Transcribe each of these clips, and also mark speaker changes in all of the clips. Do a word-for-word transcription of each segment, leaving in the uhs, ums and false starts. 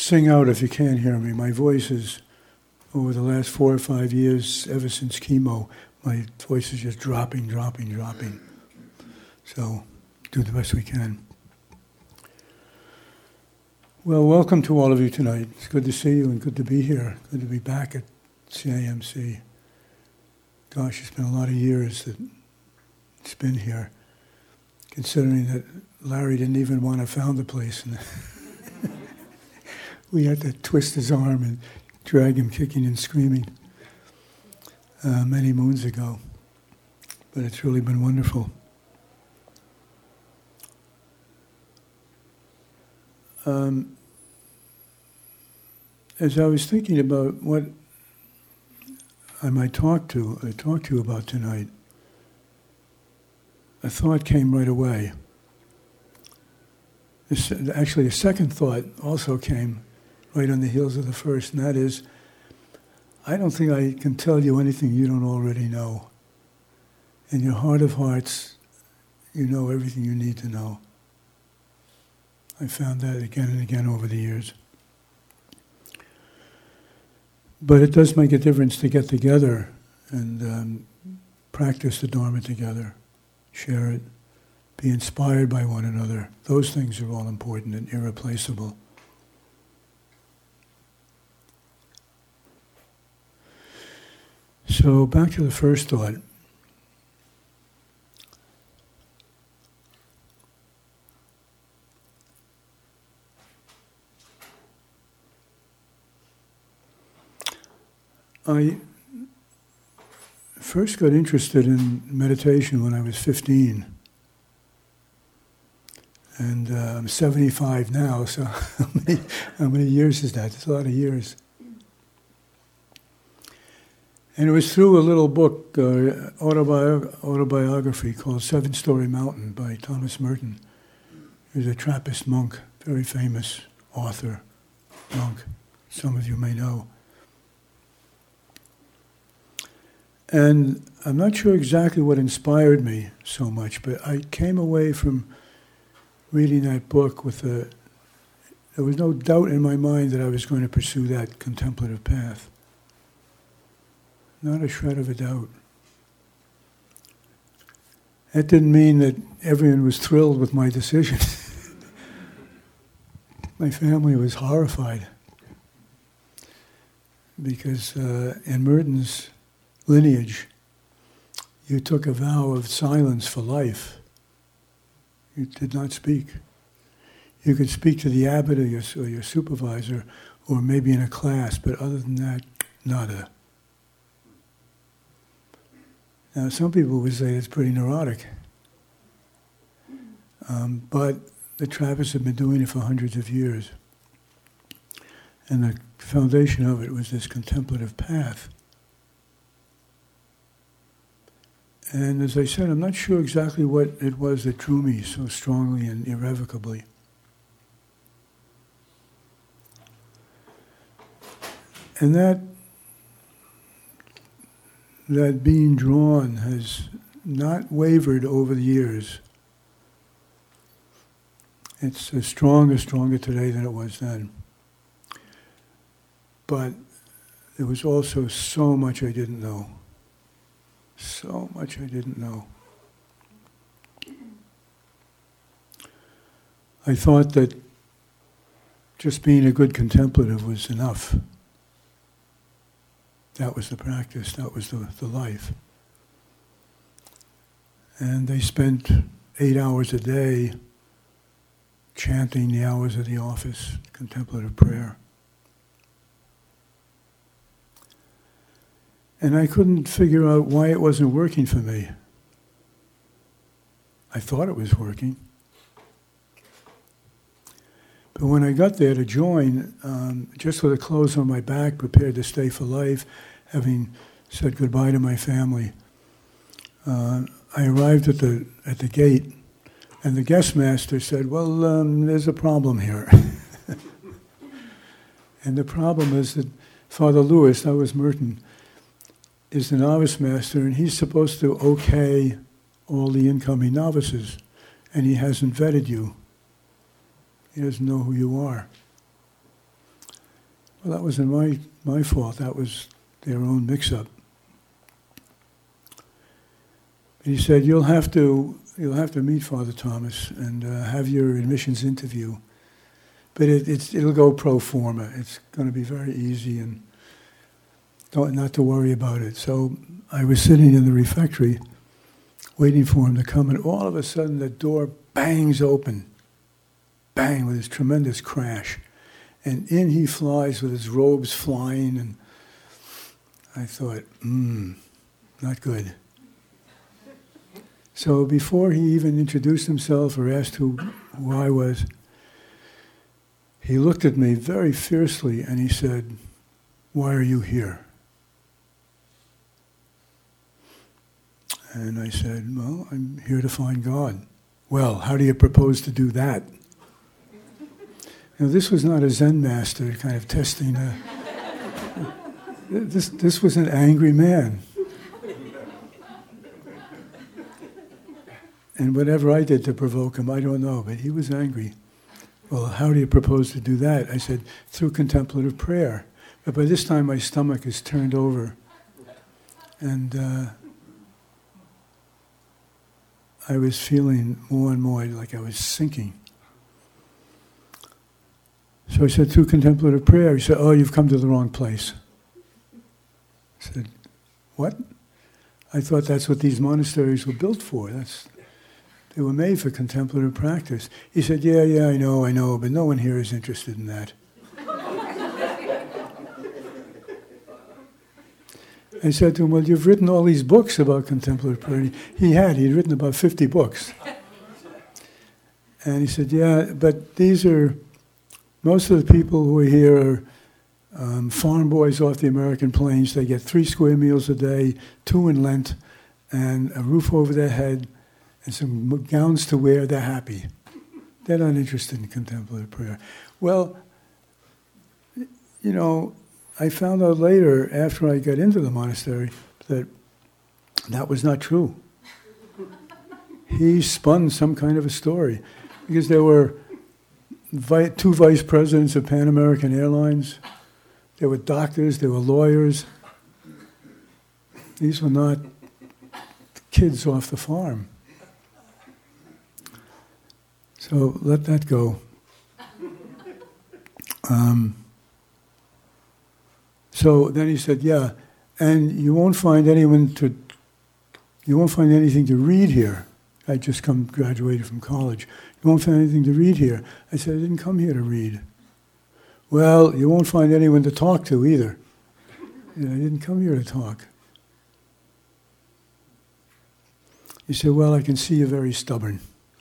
Speaker 1: sing out if you can't hear me. My voice is, over the last four or five years, ever since chemo, my voice is just dropping, dropping, dropping. So, do the best we can. Well, welcome to all of you tonight. It's good to see you and good to be here. Good to be back at C A M C. Gosh, it's been a lot of years that it's been here, considering that Larry didn't even want to found the place. And we had to twist his arm and drag him kicking and screaming uh, many moons ago. But it's really been wonderful. Um, as I was thinking about what I might talk to, uh, talk to you about tonight, a thought came right away. This, actually, a second thought also came right on the heels of the first, and that is, I don't think I can tell you anything you don't already know. In your heart of hearts, you know everything you need to know. I found that again and again over the years. But it does make a difference to get together and um, practice the Dharma together, share it, be inspired by one another. Those things are all important and irreplaceable. So back to the first thought. I first got interested in meditation when I was fifteen. And uh, I'm seventy-five now, so how many, how many years is that? It's a lot of years. And it was through a little book, uh, autobi- autobiography called Seven Storey Mountain by Thomas Merton. He was a Trappist monk, very famous author, monk, some of you may know. And I'm not sure exactly what inspired me so much, but I came away from reading that book with a, there was no doubt in my mind that I was going to pursue that contemplative path. Not a shred of a doubt. That didn't mean that everyone was thrilled with my decision. My family was horrified because uh, in Merton's lineage, you took a vow of silence for life. You did not speak. You could speak to the abbot or your, or your supervisor, or maybe in a class, but other than that, nada. Now, some people would say it's pretty neurotic, um, but the Trappists have been doing it for hundreds of years, and the foundation of it was this contemplative path. And as I said, I'm not sure exactly what it was that drew me so strongly and irrevocably. And that, that being drawn has not wavered over the years. It's as strong or stronger today than it was then. But there was also so much I didn't know. So much I didn't know. I thought that just being a good contemplative was enough. That was the practice, that was the, the life. And they spent eight hours a day chanting the hours of the office, contemplative prayer. And I couldn't figure out why it wasn't working for me. I thought it was working. But when I got there to join, um, just with the clothes on my back, prepared to stay for life, having said goodbye to my family, uh, I arrived at the at the gate, and the guest master said, well, um, there's a problem here. And the problem is that Father Lewis, that was Merton, is the novice master, and he's supposed to okay all the incoming novices, and he hasn't vetted you. He doesn't know who you are. Well, that wasn't my, my fault. That was their own mix-up. He said, you'll have to you'll have to meet Father Thomas and uh, have your admissions interview. But it, it's, it'll go pro forma. It's going to be very easy and don't, not to worry about it. So I was sitting in the refectory waiting for him to come, and all of a sudden the door bangs open. Bang, with this tremendous crash. And in he flies with his robes flying, and I thought, hmm, not good. So before he even introduced himself or asked who, who I was, he looked at me very fiercely and he said, why are you here? And I said, well, I'm here to find God. Well, how do you propose to do that? You know, this was not a Zen master kind of testing a... this, this was an angry man. And whatever I did to provoke him, I don't know, but he was angry. Well, how do you propose to do that? I said, through contemplative prayer. But by this time, my stomach is turned over. And uh, I was feeling more and more like I was sinking. So I said, through contemplative prayer. He said, oh, you've come to the wrong place. I said, what? I thought that's what these monasteries were built for. That's... They were made for contemplative practice. He said, yeah, yeah, I know, I know, but no one here is interested in that. I said to him, well, you've written all these books about contemplative prayer. He had, he'd written about fifty books. And he said, yeah, but these are, most of the people who are here are um, farm boys off the American plains. They get three square meals a day, two in Lent, and a roof over their head, and some gowns to wear. They're happy. They're not interested in contemplative prayer. Well, you know, I found out later, after I got into the monastery, that that was not true. He spun some kind of a story, because there were vi- two vice presidents of Pan American Airlines. There were doctors, there were lawyers. These were not kids off the farm. So let that go. Um, so then he said, yeah, and you won't find anyone to, you won't find anything to read here. I just come graduated from college. You won't find anything to read here. I said, I didn't come here to read. Well, you won't find anyone to talk to either. You know, I didn't come here to talk. He said, well, I can see you're very stubborn.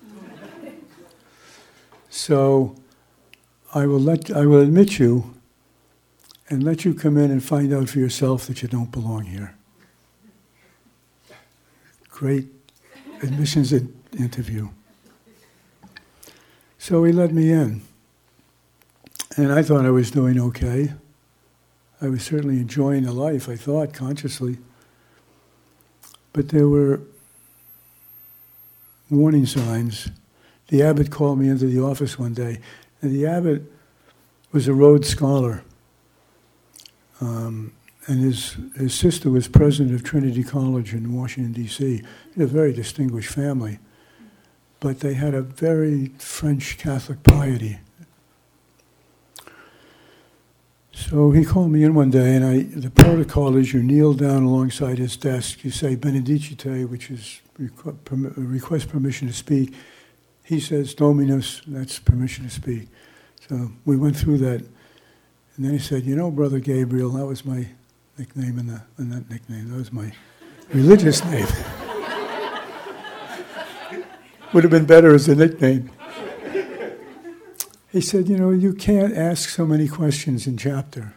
Speaker 1: So I will let I will admit you and let you come in and find out for yourself that you don't belong here. Great admissions in- interview. So he let me in. And I thought I was doing okay. I was certainly enjoying the life, I thought, consciously. But there were warning signs. The abbot called me into the office one day, and the abbot was a Rhodes Scholar. Um, and his his sister was president of Trinity College in Washington, D C A very distinguished family. But they had a very French Catholic piety. So he called me in one day, and I, the protocol is you kneel down alongside his desk, you say Benedicite, which is requ- perm- request permission to speak. He says Dominus, that's permission to speak. So we went through that, and then he said, you know, Brother Gabriel, that was my nickname in, the, in that nickname, that was my religious name. Would have been better as a nickname. He said, you know, you can't ask so many questions in chapter.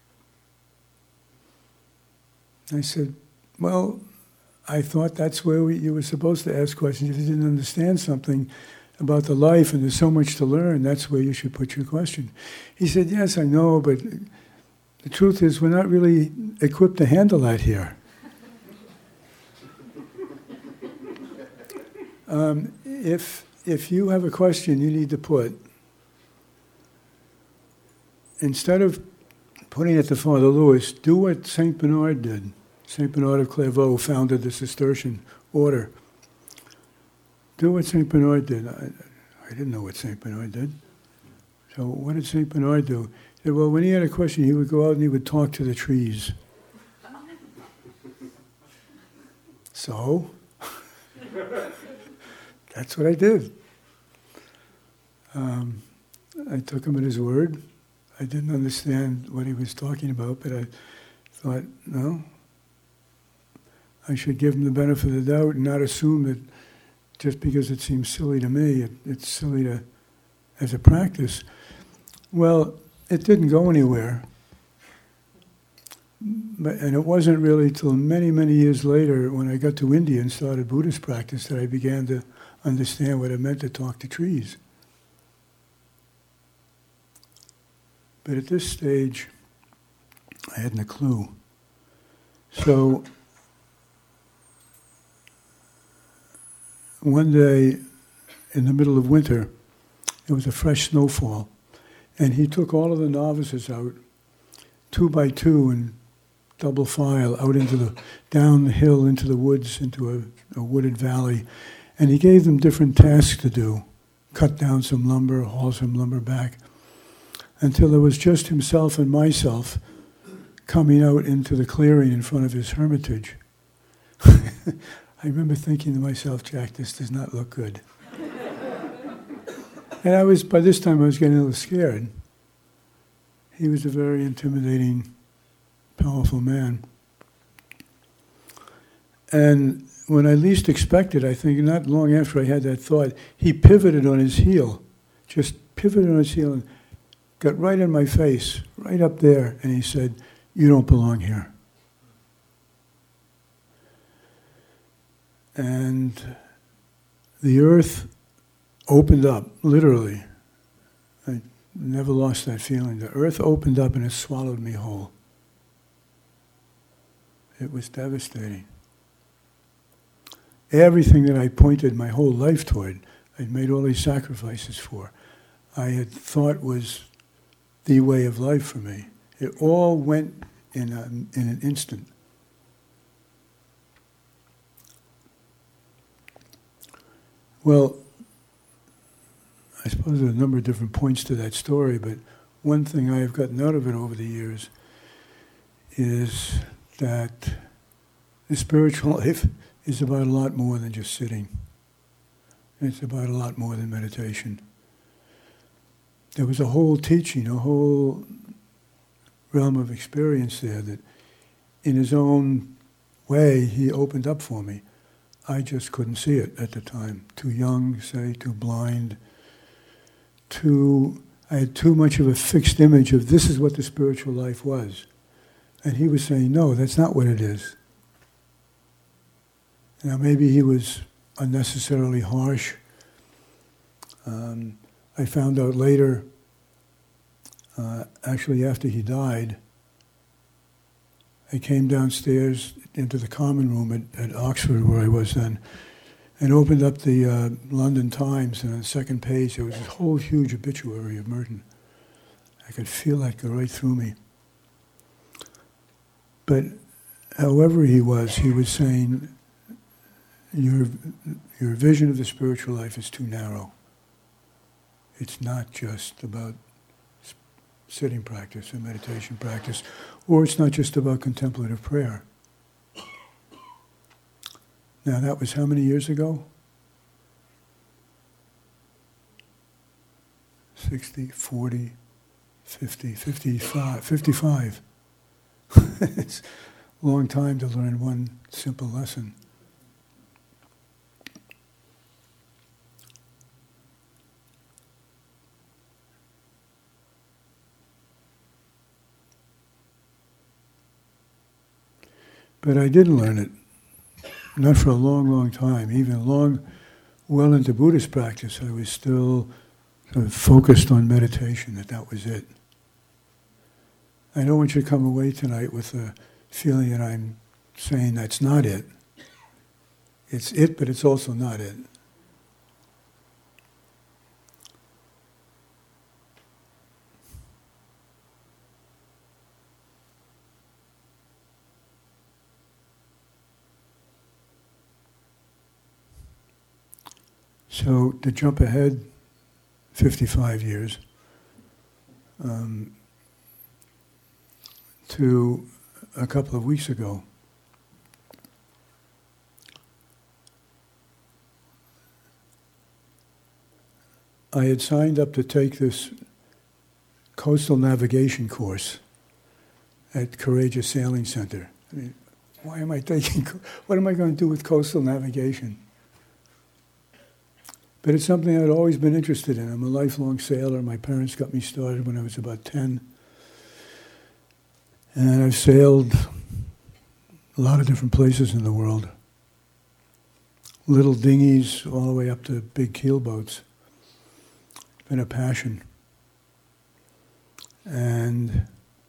Speaker 1: I said, well, I thought that's where we, you were supposed to ask questions. If you didn't understand something about the life and there's so much to learn, that's where you should put your question. He said, yes, I know, but the truth is we're not really equipped to handle that here. um, if if you have a question you need to put, instead of pointing at the Father Louis, do what Saint Bernard did. Saint Bernard of Clairvaux founded the Cistercian order. Do what Saint Bernard did. I, I didn't know what Saint Bernard did. So what did Saint Bernard do? He said, well, when he had a question, he would go out and he would talk to the trees. So, that's what I did. Um, I took him at his word. I didn't understand what he was talking about, but I thought, no, I should give him the benefit of the doubt and not assume that just because it seems silly to me, it, it's silly to, as a practice. Well, it didn't go anywhere. But, and it wasn't really till many, many years later when I got to India and started Buddhist practice that I began to understand what it meant to talk to trees. But at this stage, I hadn't a clue. So one day in the middle of winter, it was a fresh snowfall, and he took all of the novices out, two by two and double file, out into the, down the hill into the woods, into a, a wooded valley, and he gave them different tasks to do, cut down some lumber, haul some lumber back, until there was just himself and myself coming out into the clearing in front of his hermitage. I remember thinking to myself, Jack, this does not look good. And I was, by this time I was getting a little scared. He was a very intimidating, powerful man. And when I least expected, I think not long after I had that thought, he pivoted on his heel, just pivoted on his heel and got right in my face, right up there, and he said, you don't belong here. And the earth opened up, literally. I never lost that feeling. The earth opened up and it swallowed me whole. It was devastating. Everything that I pointed my whole life toward, I'd made all these sacrifices for, I had thought was the way of life for me. It all went in, a, in an instant. Well, I suppose there are a number of different points to that story, but one thing I have gotten out of it over the years is that the spiritual life is about a lot more than just sitting. It's about a lot more than meditation. There was a whole teaching, a whole realm of experience there that in his own way he opened up for me. I just couldn't see it at the time. Too young, say, too blind, too, I had too much of a fixed image of this is what the spiritual life was. And he was saying, no, that's not what it is. Now maybe he was unnecessarily harsh. Um, I found out later, uh, actually after he died, I came downstairs into the common room at, at Oxford, where I was then, and opened up the uh, London Times, and on the second page there was this whole huge obituary of Merton. I could feel that go right through me. But however he was, he was saying, your, your vision of the spiritual life is too narrow. It's not just about sitting practice or meditation practice, or it's not just about contemplative prayer. Now that was how many years ago? sixty, forty, fifty, fifty-five, fifty-five. It's a long time to learn one simple lesson. But I didn't learn it, not for a long, long time. Even long, well into Buddhist practice, I was still sort of focused on meditation, that that was it. I don't want you to come away tonight with the feeling that I'm saying that's not it. It's it, but it's also not it. So to jump ahead fifty-five years um, to a couple of weeks ago, I had signed up to take this coastal navigation course at Courageous Sailing Center. I mean, why am I taking, what am I going to do with coastal navigation? But it's something I'd always been interested in. I'm a lifelong sailor. My parents got me started when I was about ten. And I've sailed a lot of different places in the world. Little dinghies all the way up to big keelboats. Been a passion. And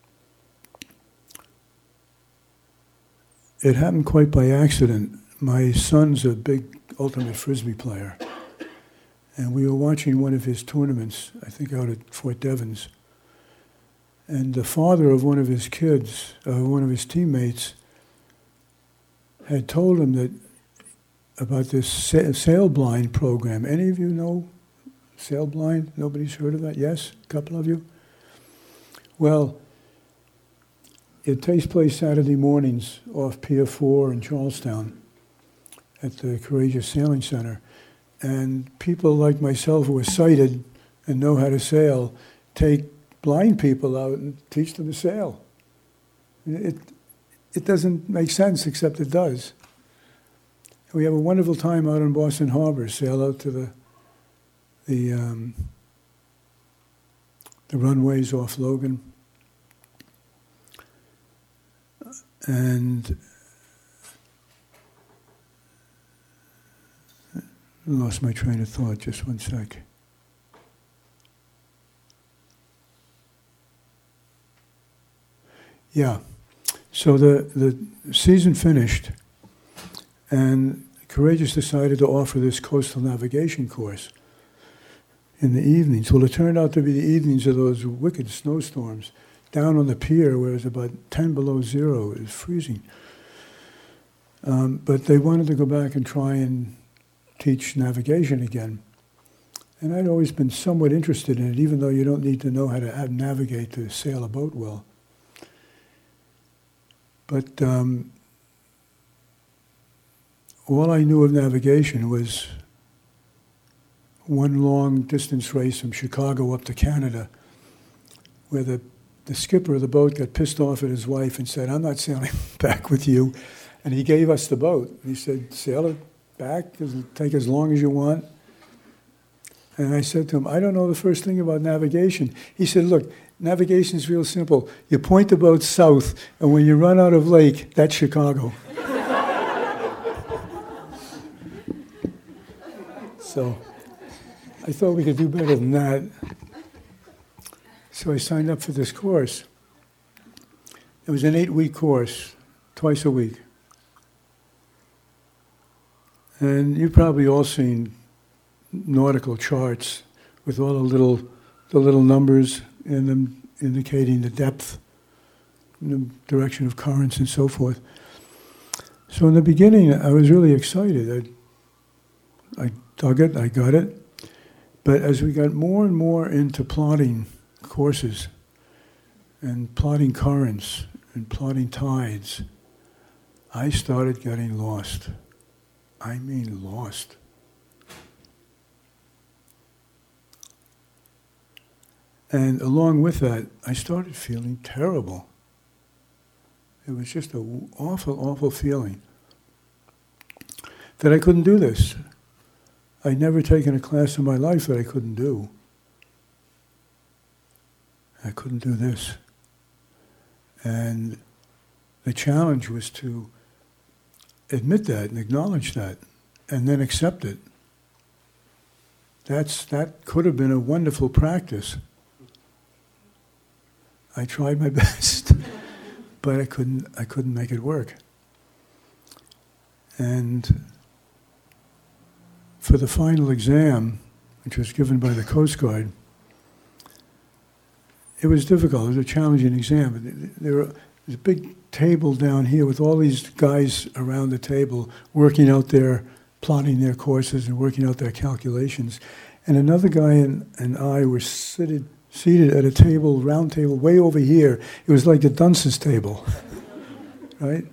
Speaker 1: it happened quite by accident. My son's a big ultimate frisbee player. And we were watching one of his tournaments, I think out at Fort Devens. And the father of one of his kids, uh, one of his teammates, had told him that about this sa- sail blind program. Any of you know sail blind? Nobody's heard of that? Yes? A couple of you? Well, it takes place Saturday mornings off Pier four in Charlestown at the Courageous Sailing Center. And people like myself who are sighted and know how to sail take blind people out and teach them to sail. It, it doesn't make sense, except it does. We have a wonderful time out in Boston Harbor, sail out to the the, um, the runways off Logan. And I lost my train of thought, just one sec. Yeah, so the, the season finished, and Courageous decided to offer this coastal navigation course in the evenings. Well, it turned out to be the evenings of those wicked snowstorms down on the pier where it was about ten below zero. It was freezing. Um, but they wanted to go back and try and teach navigation again. And I'd always been somewhat interested in it, even though you don't need to know how to how to navigate to sail a boat well. But um, all I knew of navigation was one long distance race from Chicago up to Canada, where the, the skipper of the boat got pissed off at his wife and said, "I'm not sailing back with you." And he gave us the boat. He said, "Sail it back, it'll take as long as you want." And I said to him, "I don't know the first thing about navigation." He said, "Look, navigation is real simple. You point the boat south, and when you run out of lake, that's Chicago." So I thought we could do better than that. So I signed up for this course. It was an eight-week course, twice a week. And you've probably all seen nautical charts with all the little, the little numbers in them indicating the depth, the direction of currents, and so forth. So in the beginning, I was really excited. I, I dug it, I got it. But as we got more and more into plotting courses and plotting currents and plotting tides, I started getting lost. I mean lost. And along with that, I started feeling terrible. It was just an awful, awful feeling that I couldn't do this. I'd never taken a class in my life that I couldn't do. I couldn't do this. And the challenge was to admit that and acknowledge that and then accept it. That's, that could have been a wonderful practice. I tried my best, but I couldn't, I couldn't make it work. And for the final exam, which was given by the Coast Guard, it was difficult. It was a challenging exam. There was a big table down here with all these guys around the table working out their plotting their courses and working out their calculations. And another guy and, and I were seated, seated at a table, round table, way over here. It was like the dunce's table, right?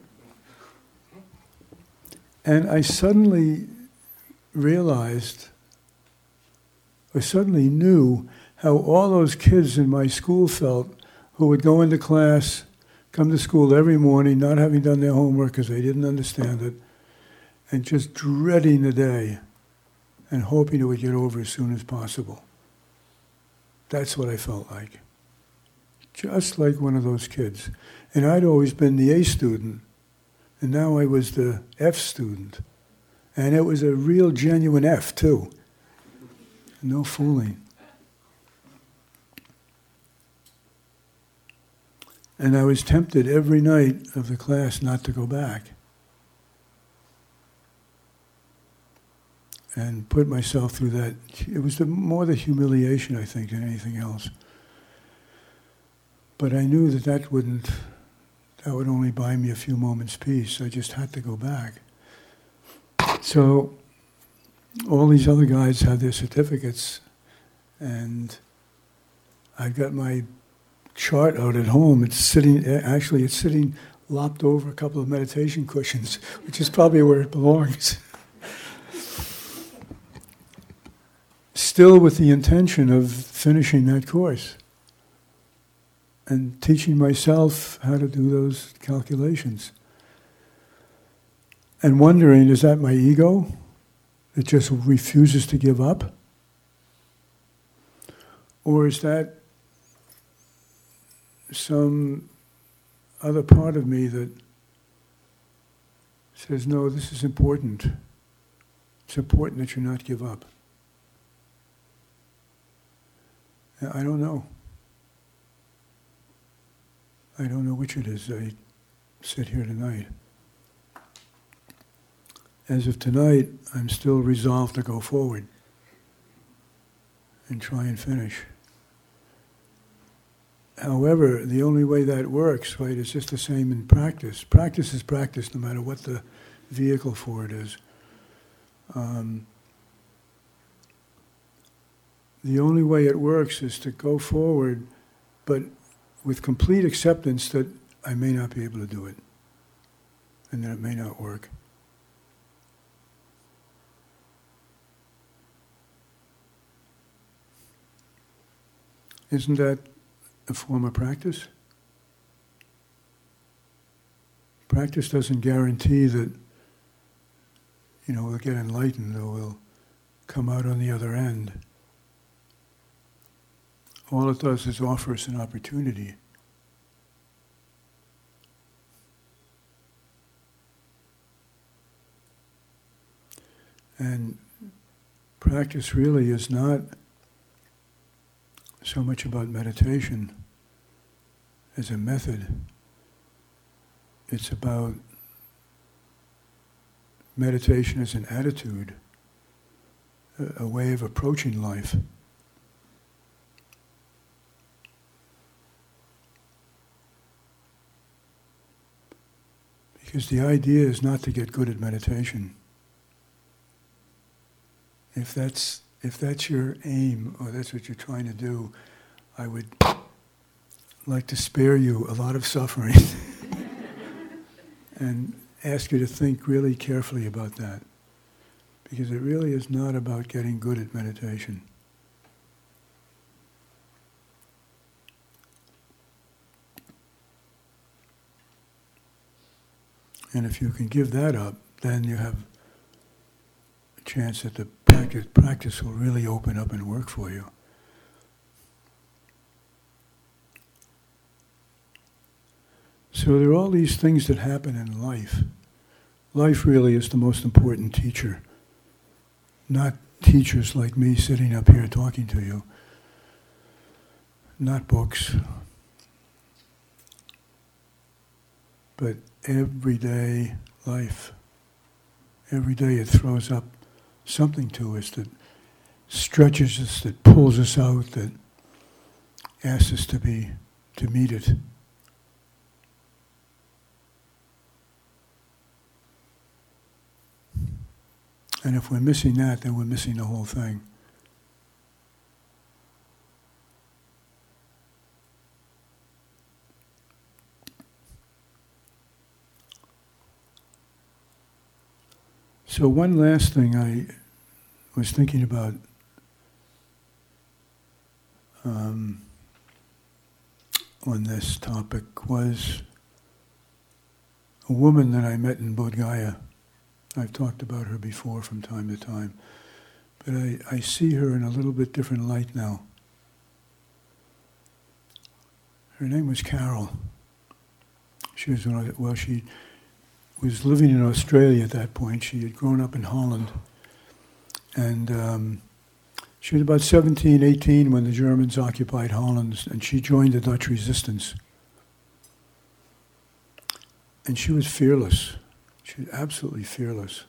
Speaker 1: And I suddenly realized, I suddenly knew how all those kids in my school felt who would go into class, come to school every morning, not having done their homework because they didn't understand it, and just dreading the day and hoping it would get over as soon as possible. That's what I felt like. Just like one of those kids. And I'd always been the A student, and now I was the F student. And it was a real genuine F, too. No fooling. And I was tempted every night of the class not to go back. And put myself through that. It was the, more the humiliation, I think, than anything else. But I knew that that wouldn't, that would only buy me a few moments' peace. I just had to go back. So all these other guys had their certificates, and I've got my chart out at home. It's sitting, actually it's sitting lopped over a couple of meditation cushions, which is probably where it belongs. Still with the intention of finishing that course and teaching myself how to do those calculations. And wondering, is that my ego that just refuses to give up? Or is that some other part of me that says, no, this is important. It's important that you not give up. I don't know. I don't know which it is. I sit here tonight. As of tonight, I'm still resolved to go forward and try and finish. However, the only way that works, right, is just the same in practice. Practice is practice no matter what the vehicle for it is. Um, The only way it works is to go forward, but with complete acceptance that I may not be able to do it, and that it may not work. Isn't that a form of practice? Practice doesn't guarantee that, you know, we'll get enlightened or we'll come out on the other end. All it does is offer us an opportunity. And practice really is not so much about meditation as a method. It's about meditation as an attitude, a, a way of approaching life. Because the idea is not to get good at meditation. If that's if that's your aim, or that's what you're trying to do, I would like to spare you a lot of suffering and ask you to think really carefully about that. Because it really is not about getting good at meditation. And if you can give that up, then you have a chance that the practice, practice will really open up and work for you. So there are all these things that happen in life. Life really is the most important teacher. Not teachers like me sitting up here talking to you. Not books. But everyday life. Every day it throws up something to us that stretches us, that pulls us out, that asks us to be, to meet it. And if we're missing that, then we're missing the whole thing. So one last thing I was thinking about um, on this topic was a woman that I met in Bodh Gaya. I've talked about her before from time to time, but I, I see her in a little bit different light now. Her name was Carol. She was, well, she was living in Australia at that point. She had grown up in Holland. And um, she was about seventeen, eighteen when the Germans occupied Holland, and she joined the Dutch resistance. And she was fearless. She was absolutely fearless.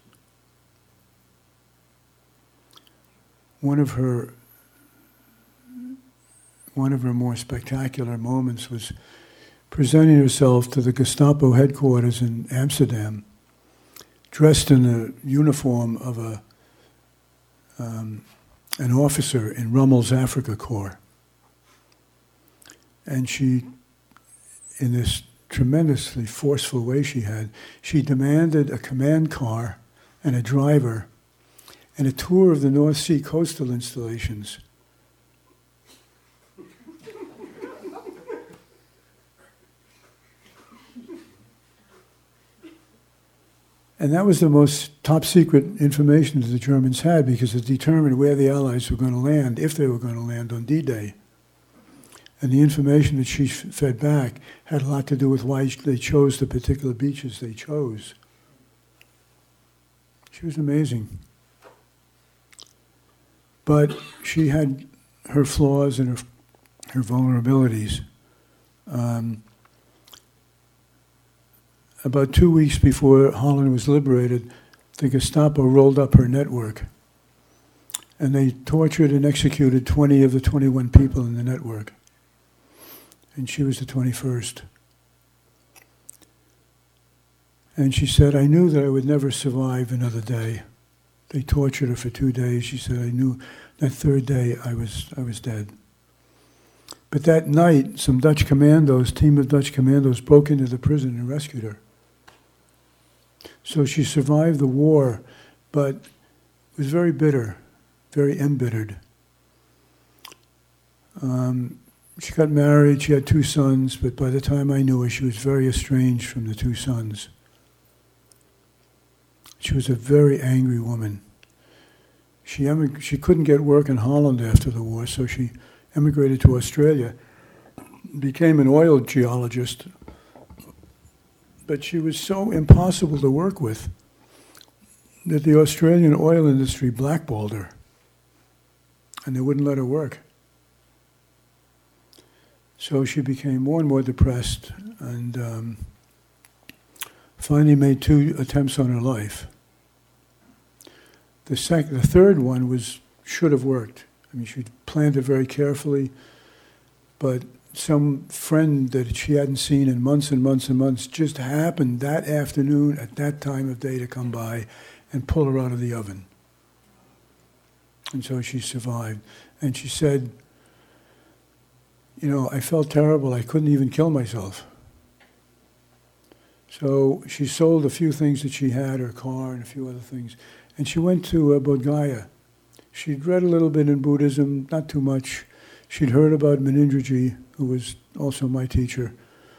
Speaker 1: One of her, one of her more spectacular moments was presenting herself to the Gestapo headquarters in Amsterdam, dressed in the uniform of a um, an officer in Rommel's Afrika Korps. And she, in this tremendously forceful way she had, she demanded a command car and a driver and a tour of the North Sea coastal installations. And that was the most top secret information that the Germans had, because it determined where the Allies were going to land, if they were going to land on D-Day. And the information that she fed back had a lot to do with why they chose the particular beaches they chose. She was amazing. But she had her flaws and her, her vulnerabilities. Um, About two weeks before Holland was liberated, the Gestapo rolled up her network. And they tortured and executed twenty of the twenty-one people in the network. And she was the twenty-first. And she said, I knew that I would never survive another day. They tortured her for two days. She said, I knew that third day I was I was dead. But that night, some Dutch commandos, team of Dutch commandos, broke into the prison and rescued her. So she survived the war, but was very bitter, very embittered. Um, she got married, she had two sons, but by the time I knew her, she was very estranged from the two sons. She was a very angry woman. She emig- she couldn't get work in Holland after the war, so she emigrated to Australia, became an oil geologist. But she was so impossible to work with that the Australian oil industry blackballed her, and they wouldn't let her work. So she became more and more depressed, and um, finally made two attempts on her life. The sec- the third one was should have worked. I mean, she planned it very carefully, but some friend that she hadn't seen in months and months and months just happened that afternoon at that time of day to come by and pull her out of the oven. And so she survived. And she said, you know, I felt terrible. I couldn't even kill myself. So she sold a few things that she had, her car and a few other things. And she went to uh, Bodh Gaya. She'd read a little bit in Buddhism, not too much. She'd heard about Munindraji, who was also my teacher.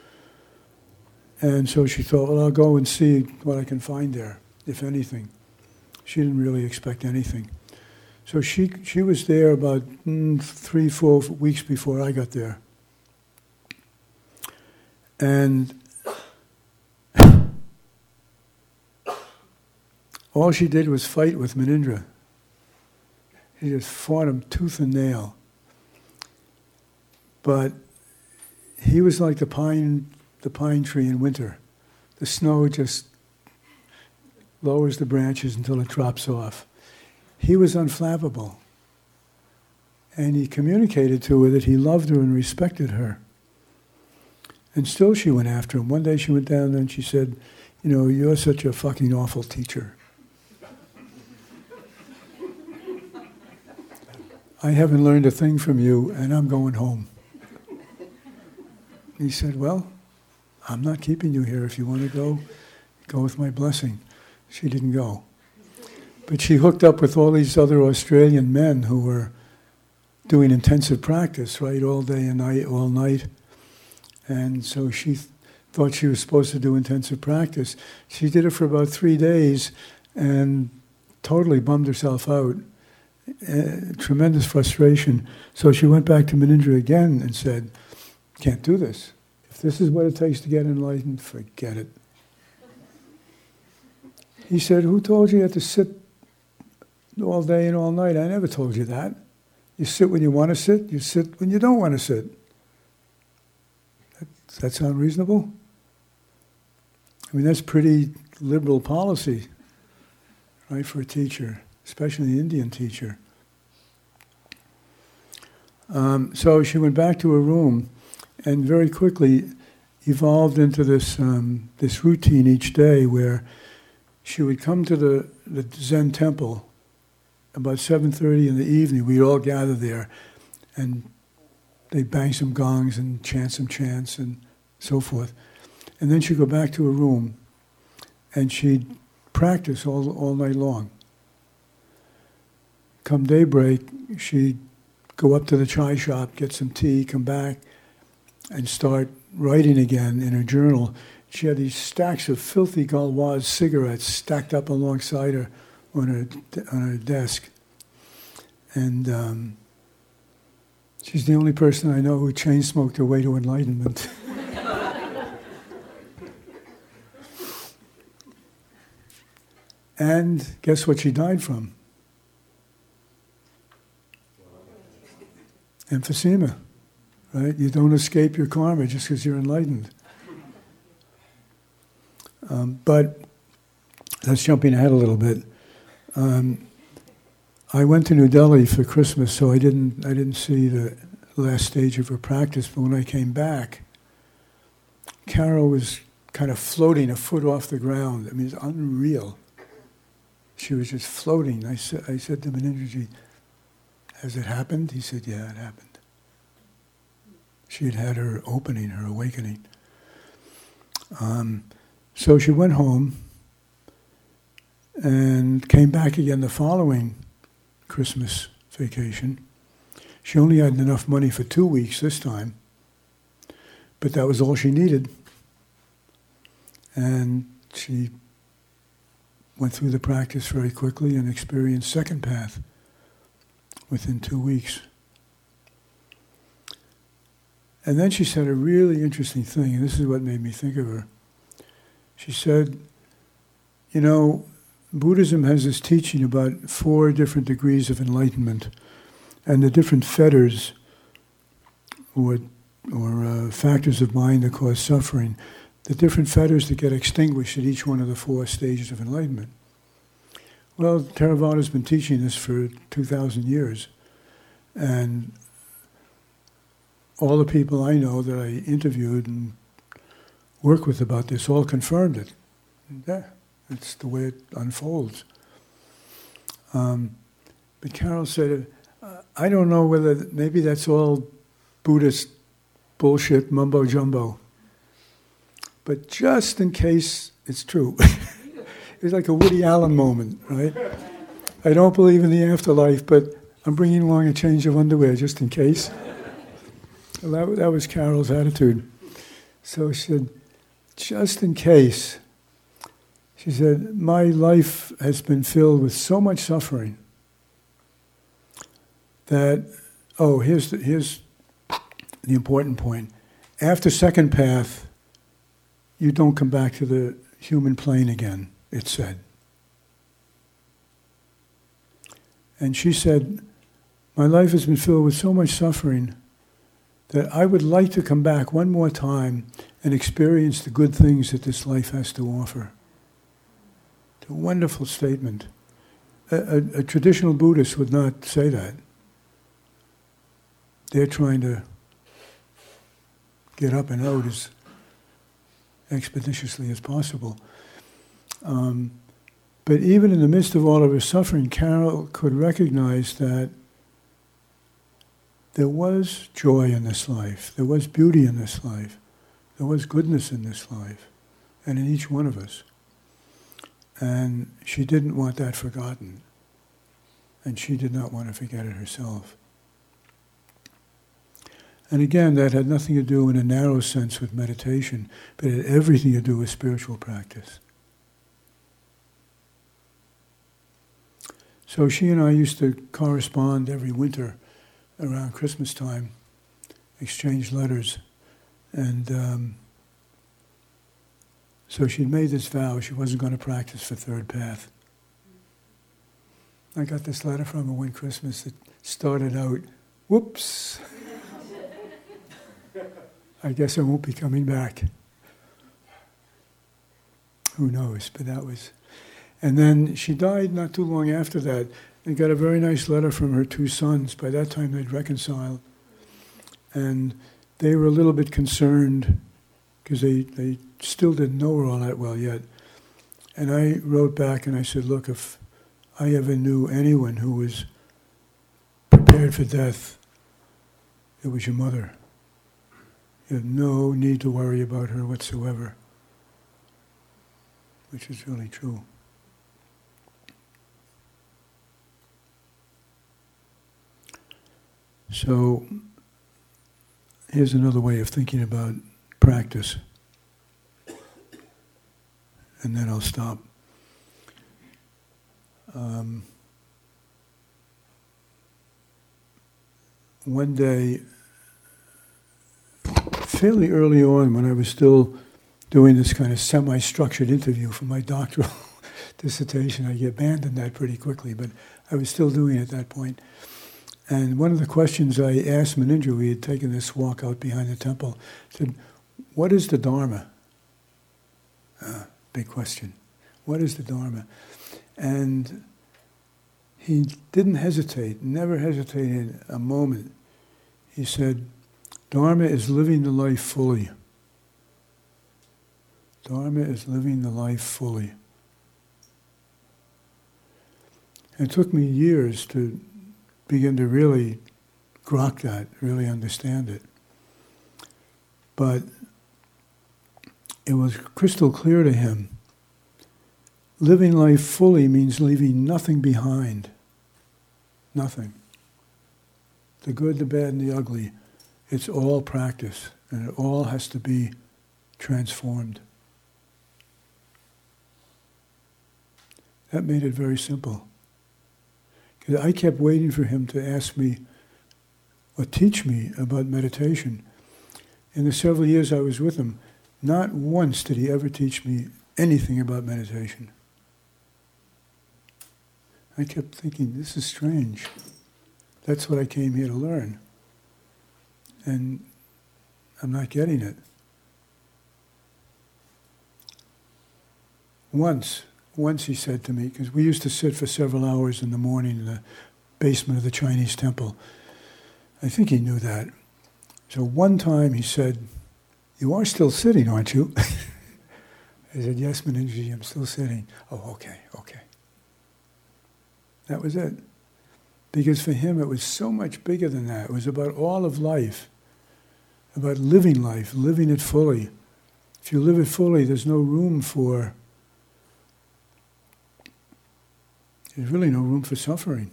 Speaker 1: And so she thought, well, I'll go and see what I can find there, if anything. She didn't really expect anything. So she she was there about mm, three, four weeks before I got there. And all she did was fight with Munindra. She just fought him tooth and nail. But he was like the pine, the pine tree in winter. The snow just lowers the branches until it drops off. He was unflappable. And he communicated to her that he loved her and respected her. And still she went after him. One day she went down there and she said, you know, you're such a fucking awful teacher. I haven't learned a thing from you, and I'm going home. He said, well, I'm not keeping you here. If you want to go, go with my blessing. She didn't go. But she hooked up with all these other Australian men who were doing intensive practice, right, all day and night, all night. And so she th- thought she was supposed to do intensive practice. She did it for about three days and totally bummed herself out. Uh, tremendous frustration. So she went back to Munindra again and said, can't do this. If this is what it takes to get enlightened, forget it. He said, who told you you had to sit all day and all night? I never told you that. You sit when you want to sit, you sit when you don't want to sit. That, does that sound reasonable? I mean, that's pretty liberal policy, right, for a teacher, especially an Indian teacher. Um, so she went back to her room and very quickly evolved into this um, this routine each day where she would come to the, the Zen temple about seven thirty in the evening. We'd all gather there and they'd bang some gongs and chant some chants and so forth. And then she'd go back to her room and she'd practice all, all night long. Come daybreak, she'd go up to the chai shop, get some tea, come back, and start writing again in her journal. She had these stacks of filthy Galwaz cigarettes stacked up alongside her on her on her desk. And um, she's the only person I know who chain smoked her way to enlightenment. And guess what she died from? Emphysema, right? You don't escape your karma just because you're enlightened. Um, but that's jumping ahead a little bit. Um, I went to New Delhi for Christmas, so I didn't I didn't see the last stage of her practice. But when I came back, Carol was kind of floating a foot off the ground. I mean, it's unreal. She was just floating. I said, I said to Munindraji, has it happened? He said, yeah, it happened. She had had her opening, her awakening. Um, so she went home and came back again the following Christmas vacation. She only had enough money for two weeks this time, but that was all she needed. And she went through the practice very quickly and experienced second path within two weeks. And then she said a really interesting thing, and this is what made me think of her. She said, you know, Buddhism has this teaching about four different degrees of enlightenment, and the different fetters or, or uh, factors of mind that cause suffering, the different fetters that get extinguished at each one of the four stages of enlightenment. Well, Theravada's been teaching this for two thousand years, and all the people I know that I interviewed and work with about this all confirmed it. Yeah, it's the way it unfolds. Um, but Carol said, I don't know whether, maybe that's all Buddhist bullshit, mumbo jumbo. But just in case it's true. It's like a Woody Allen moment, right? I don't believe in the afterlife, but I'm bringing along a change of underwear just in case. Well, that, that was Carol's attitude. So she said, just in case, she said, my life has been filled with so much suffering that, oh, here's the, here's the important point. After second path, you don't come back to the human plane again, it said. And she said, my life has been filled with so much suffering that I would like to come back one more time and experience the good things that this life has to offer. It's a wonderful statement. A, a, a traditional Buddhist would not say that. They're trying to get up and out as expeditiously as possible. Um, but even in the midst of all of her suffering, Carol could recognize that there was joy in this life, there was beauty in this life, there was goodness in this life, and in each one of us. And she didn't want that forgotten. And she did not want to forget it herself. And again, that had nothing to do in a narrow sense with meditation, but it had everything to do with spiritual practice. So she and I used to correspond every winter around Christmas time, exchange letters, and um, so she'd made this vow she wasn't going to practice for Third Path. I got this letter from her one Christmas that started out, whoops, I guess I won't be coming back. Who knows, but that was... And then she died not too long after that, and got a very nice letter from her two sons. By that time they'd reconciled. And they were a little bit concerned, because they, they still didn't know her all that well yet. And I wrote back and I said, look, if I ever knew anyone who was prepared for death, it was your mother. You have no need to worry about her whatsoever. Which is really true. So, here's another way of thinking about practice. And then I'll stop. Um, one day, fairly early on, when I was still doing this kind of semi-structured interview for my doctoral dissertation, I abandoned that pretty quickly, but I was still doing it at that point. And one of the questions I asked Munindra, we had taken this walk out behind the temple, said, what is the Dharma? Uh, big question. What is the Dharma? And he didn't hesitate, never hesitated a moment. He said, Dharma is living the life fully. Dharma is living the life fully. It took me years to begin to really grok that, really understand it. But it was crystal clear to him. Living life fully means leaving nothing behind. Nothing. The good, the bad, and the ugly. It's all practice, and it all has to be transformed. That made it very simple. Because I kept waiting for him to ask me or teach me about meditation. In the several years I was with him, not once did he ever teach me anything about meditation. I kept thinking, this is strange. That's what I came here to learn. And I'm not getting it. Once, once he said to me, because we used to sit for several hours in the morning in the basement of the Chinese temple. I think he knew that. So one time he said, you are still sitting, aren't you? I said, yes, Munindra, I'm still sitting. Oh, okay, okay. That was it. Because for him it was so much bigger than that. It was about all of life, about living life, living it fully. If you live it fully, there's no room for, there's really no room for suffering.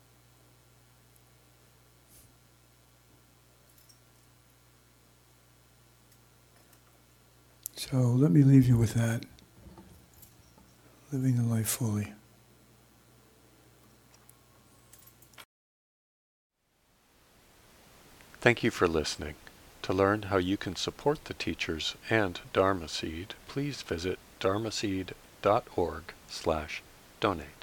Speaker 1: So let me leave you with that. Living the life fully.
Speaker 2: Thank you for listening. To learn how you can support the teachers and Dharma Seed, please visit dharmaseed dot org slash donate.